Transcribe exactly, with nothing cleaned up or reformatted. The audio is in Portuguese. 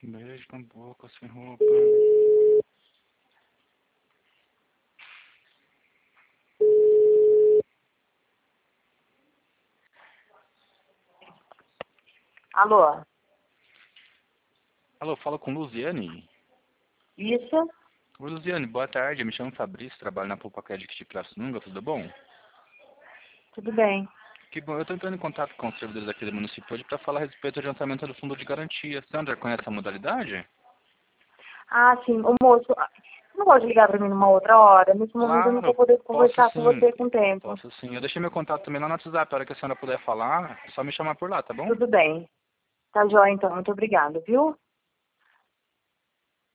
Beijo na boca, sem roupa. Alô? Alô, fala com Luziane. Isso? Oi, Luziane, boa tarde. Eu me chamo Fabrício, trabalho na Pulpacred de Pirassununga, tudo bom? Tudo bem. Que bom, eu estou entrando em contato com os servidores aqui do município hoje para falar a respeito do adiantamento do fundo de garantia. Sandra, conhece a modalidade? Ah, sim. O moço, não pode ligar para mim numa outra hora? Nesse momento eu não vou Claro, poder posso conversar com sim. você com tempo. Posso sim. Eu deixei meu contato também lá no WhatsApp. A hora que a senhora puder falar, é só me chamar por lá, tá bom? Tudo bem. Tá jóia, então. Muito obrigada, viu?